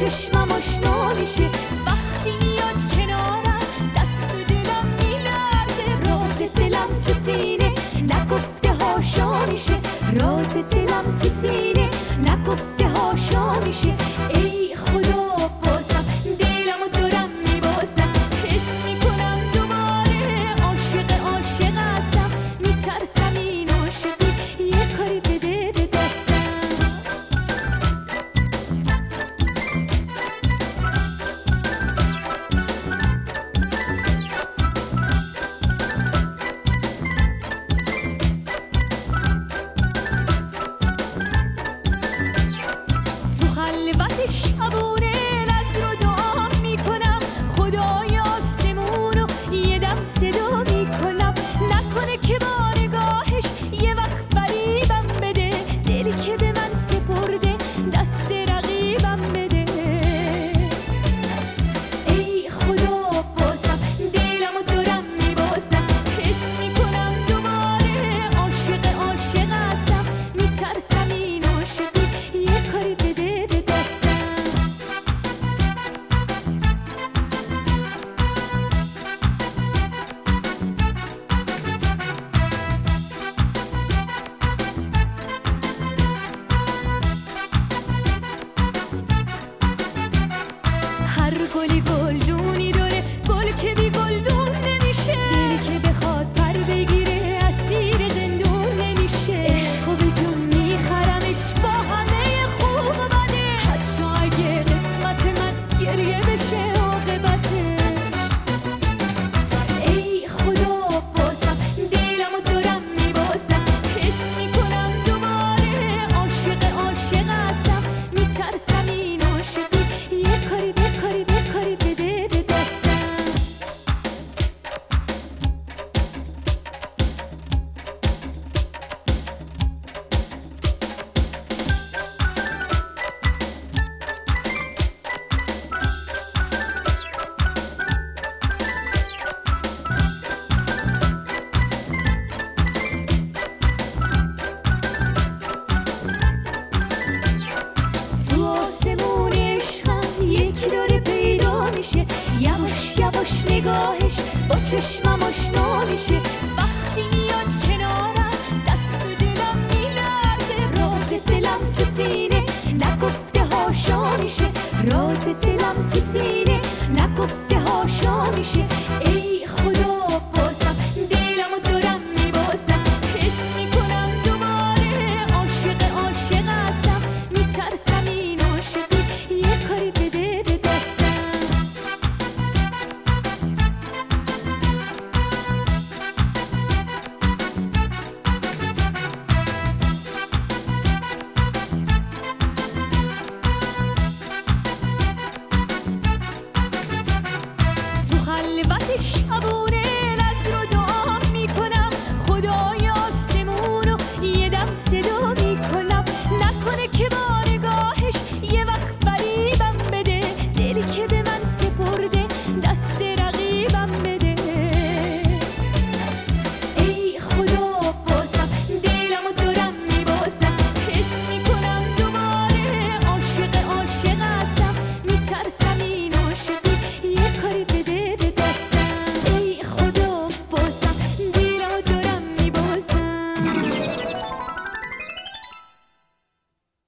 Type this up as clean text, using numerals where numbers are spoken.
چشمم آشنا میشه. وقتی میاد کنارم دست و دلم میلرزه. راز دلم تو سینه نگفته هاشا میشه. راز دلم تو سینه نگفته هاشا میشه. ای خدا بازم دلمو دارم میبازم. حس میکنم دوباره عاشق هستم. میترسم این عاشقی یه کاری بده به دستم. تو خلوت شبونه نذر و دعا میکنم. خدای آسمونو یه دم صدا میکنم. نکنه که با نگاهش یه وقت فریبم بده. دلی که به من سپرده دست رقیبم بده. ای خدا بازم دلمو دارم میبازم. حس میکنم دوباره عاشق هستم. میترسم این عاشقی یه کاری بده به دستم. هر گلی گلدونی داره. گل که بی گلدون نمیشه. دلی که بخواد پر بگیره اسیر زندون نمیشه. عشقو به جون میخرمش با همه خوب و بده. حتی اگه قسمت من گریه بشه عاقبتش. ای خدا بازم دلمو دارم میبازم. حس میکنم دوباره عاشق هستم. میترسم این عاشقی یه کاری بده به دستم. تو آسمون عشقم یکی داره پیدا میشه. یواش نگاهش با چشمم آشنا میشه. وقتی میاد کنارم دست و دلم میلرزه. راز دلم تو سینه نگفته هاشا میشه. راز دلم تو سینه نگفته هاشا میشه. ای خدا